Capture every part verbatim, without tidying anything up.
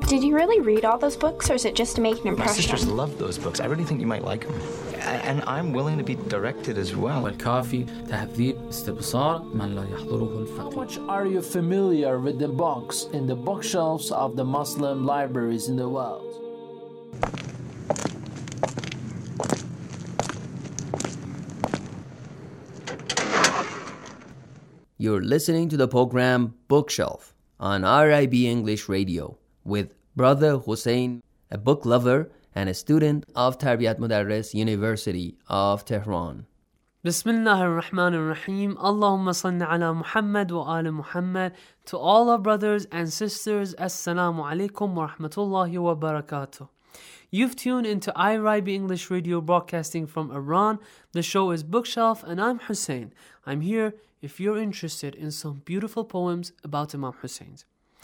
Did you really read all those books, or is it just to make an impression? My sisters love those books. I really think you might like them. And I'm willing to be directed as well. والكافي تهذيب استبصار من لا يحضره How الفقيه. much are you familiar with the books in the bookshelves of the Muslim libraries in the world? You're listening to the program Bookshelf on R I B English Radio with Brother Hussein, a book lover and a student of Tarbiyat Mudarris University of Tehran. Bismillah ar-Rahman ar-Rahim. Allahumma salli ala Muhammad wa ala Muhammad. To all our brothers and sisters, Assalamu alaikum wa rahmatullahi wa barakatuh. You've tuned into I R I B English Radio broadcasting from Iran. The show is Bookshelf and I'm Hussein. I'm here if you're interested in some beautiful poems about Imam Hussein.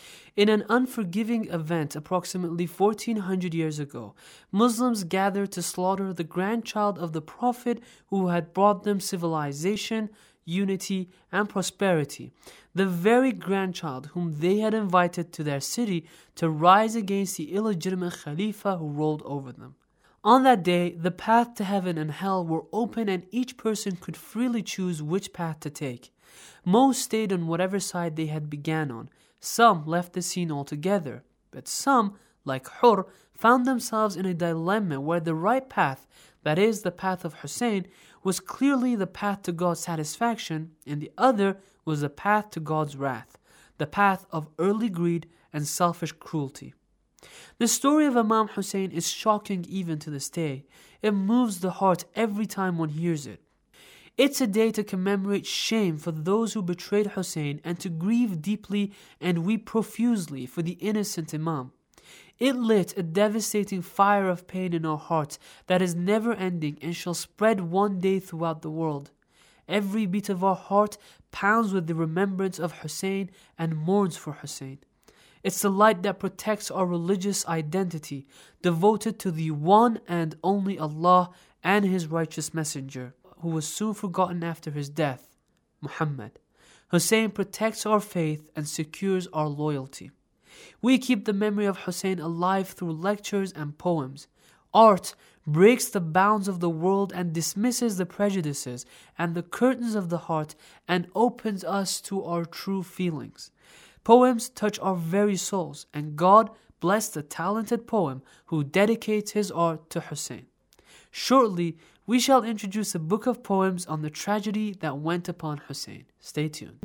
In an unforgiving event approximately fourteen hundred years ago, Muslims gathered to slaughter the grandchild of the Prophet who had brought them civilization, unity, and prosperity, the very grandchild whom they had invited to their city to rise against the illegitimate Khalifa who ruled over them. On that day, the path to heaven and hell were open and each person could freely choose which path to take. Most stayed on whatever side they had began on. Some left the scene altogether, but some, like Hur, found themselves in a dilemma where the right path, that is, the path of Hussein, was clearly the path to God's satisfaction, and the other was the path to God's wrath, the path of early greed and selfish cruelty. The story of Imam Hussein is shocking even to this day. It moves the heart every time one hears it. It's a day to commemorate shame for those who betrayed Hussein and to grieve deeply and weep profusely for the innocent Imam. It lit a devastating fire of pain in our hearts that is never ending and shall spread one day throughout the world. Every beat of our heart pounds with the remembrance of Hussein and mourns for Hussein. It's the light that protects our religious identity, devoted to the one and only Allah and His righteous messenger, who was soon forgotten after his death, Muhammad. Hussein protects our faith and secures our loyalty. We keep the memory of Hussein alive through lectures and poems. Art breaks the bounds of the world and dismisses the prejudices and the curtains of the heart and opens us to our true feelings. Poems touch our very souls, and God bless the talented poem who dedicates his art to Hussein. Shortly, we shall introduce a book of poems on the tragedy that went upon Hussein. Stay tuned.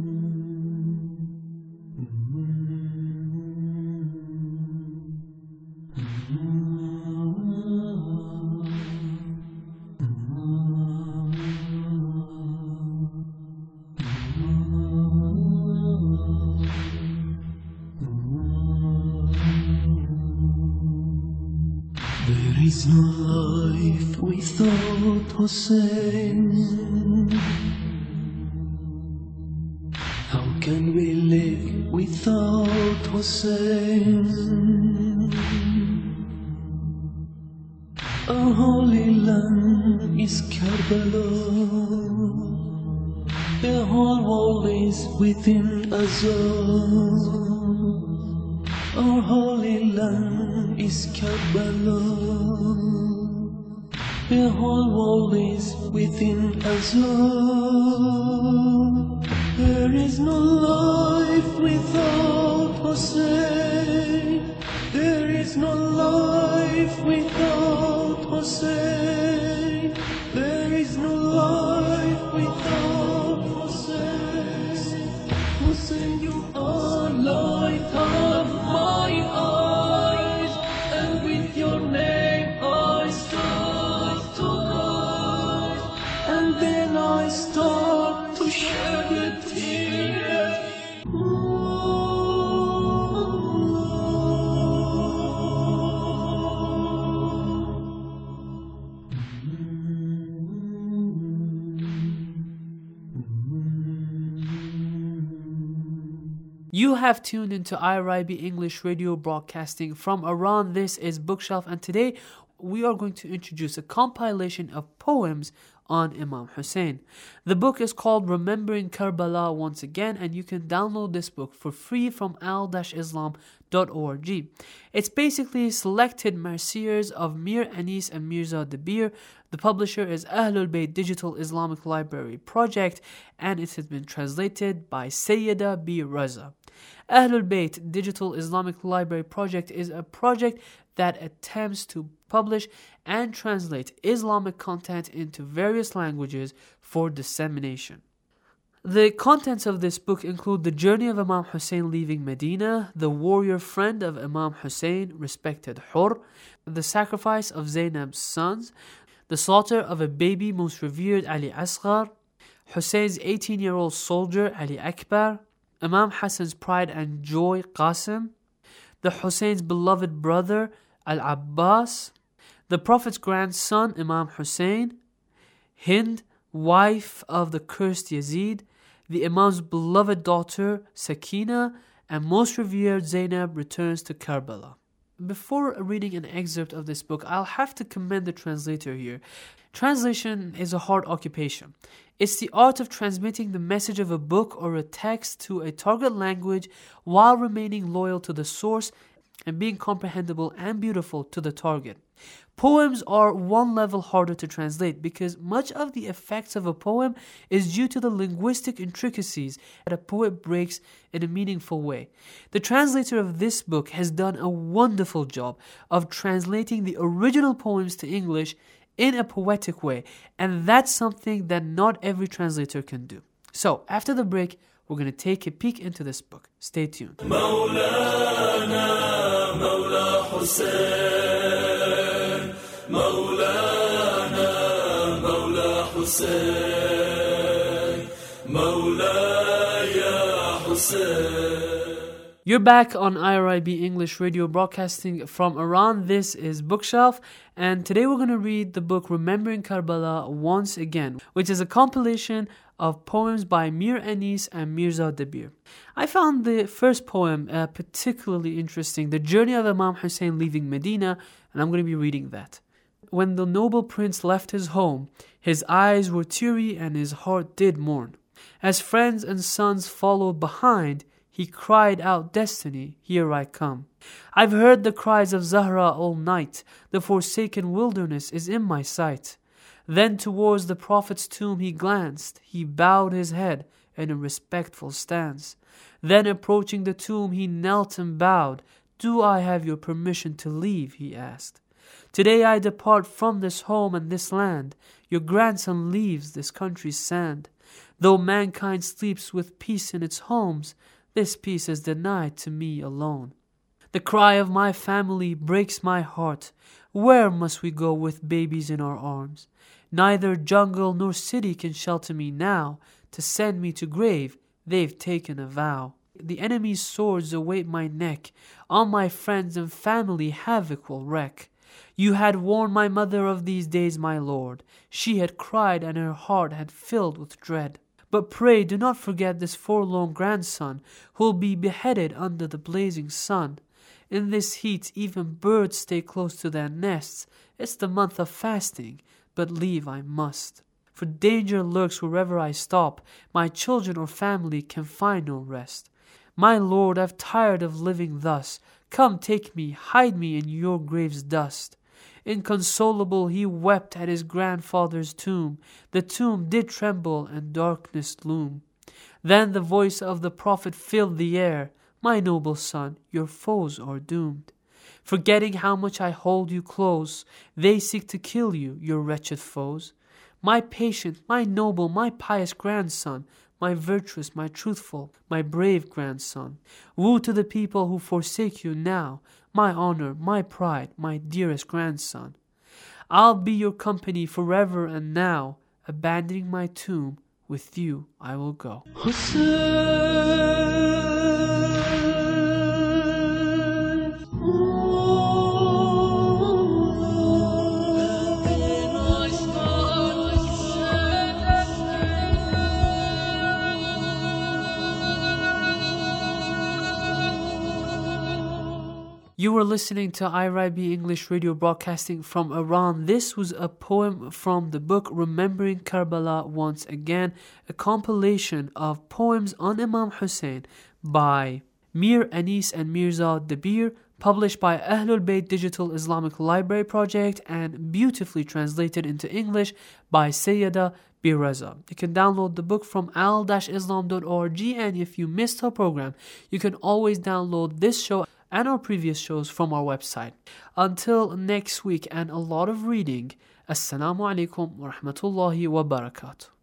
There is no life without Hussein. How can we live without Hussein? Our holy land is Karbala. The whole world is within Azar. Our holy land is Karbala. The whole world is within Azar. There is no life without Hussein. There is no life without Hussein. There is no life without Hussein. Hussein, you are light of my eyes, and with your name I start to rise, and then I start to shed a tear. You have tuned into I R I B English Radio broadcasting from Iran. This is Bookshelf, and today we are going to introduce a compilation of poems on Imam Hussein. The book is called Remembering Karbala once again, and you can download this book for free from al dash islam dot org. It's basically selected marsirs of Mir Anis and Mirza Dabir. The publisher is Ahlul Bayt Digital Islamic Library Project, and it has been translated by Sayyida B. Raza. Ahlul Bayt Digital Islamic Library Project is a project that attempts to publish and translate Islamic content into various languages for dissemination. The contents of this book include the journey of Imam Hussein leaving Medina, the warrior friend of Imam Hussein, respected Hur, the sacrifice of Zainab's sons, the slaughter of a baby most revered Ali Asghar, Hussein's eighteen-year-old soldier Ali Akbar, Imam Hassan's pride and joy Qasim, the Hussein's beloved brother Al-Abbas, the Prophet's grandson Imam Hussein, Hind, wife of the cursed Yazid, the Imam's beloved daughter Sakina, and most revered Zainab returns to Karbala. Before reading an excerpt of this book, I'll have to commend the translator here. Translation is a hard occupation. It's the art of transmitting the message of a book or a text to a target language while remaining loyal to the source and being comprehensible and beautiful to the target. Poems are one level harder to translate because much of the effects of a poem is due to the linguistic intricacies that a poet breaks in a meaningful way. The translator of this book has done a wonderful job of translating the original poems to English in a poetic way, and that's something that not every translator can do. So, after the break, we're going to take a peek into this book. Stay tuned. مولانا مولا حسين مولانا مولا حسين مولاي حسين. You're back on I R I B English Radio, broadcasting from Iran. This is Bookshelf, and today we're going to read the book Remembering Karbala once again, which is a compilation of poems by Mir Anis and Mirza Dabir. I found the first poem uh, particularly interesting, The Journey of Imam Hussein Leaving Medina, and I'm going to be reading that. When the noble prince left his home, his eyes were teary and his heart did mourn. As friends and sons followed behind, he cried out, "Destiny, here I come. I've heard the cries of Zahra all night. The forsaken wilderness is in my sight." Then towards the Prophet's tomb he glanced. He bowed his head in a respectful stance. Then approaching the tomb he knelt and bowed. "Do I have your permission to leave?" he asked. "Today I depart from this home and this land. Your grandson leaves this country's sand. Though mankind sleeps with peace in its homes, this peace is denied to me alone. The cry of my family breaks my heart. Where must we go with babies in our arms? Neither jungle nor city can shelter me now. To send me to grave, they've taken a vow. The enemy's swords await my neck. On my friends and family havoc will wreak. You had warned my mother of these days, my lord. She had cried and her heart had filled with dread. But pray do not forget this forlorn grandson, who'll be beheaded under the blazing sun. In this heat even birds stay close to their nests. It's the month of fasting, but leave I must. For danger lurks wherever I stop. My children or family can find no rest. My lord, I've tired of living thus. Come take me, hide me in your grave's dust. Inconsolable he wept at his grandfather's tomb. The tomb did tremble and darkness loom. Then the voice of the Prophet filled the air. My noble son, your foes are doomed. Forgetting how much I hold you close, they seek to kill you, your wretched foes. My patient, my noble, my pious grandson, my virtuous, my truthful, my brave grandson. Woe to the people who forsake you now, my honor, my pride, my dearest grandson. I'll be your company forever and now, abandoning my tomb, with you I will go. You were listening to I R I B English Radio broadcasting from Iran. This was a poem from the book Remembering Karbala Once Again, a compilation of poems on Imam Hussein by Mir Anis and Mirza Dabir, published by Ahlul Bayt Digital Islamic Library Project and beautifully translated into English by Sayyida Biraza. You can download the book from al dash islam dot org, and if you missed our program, you can always download this show and our previous shows from our website. Until next week and a lot of reading, Assalamu alaikum wa rahmatullahi wa barakatuh.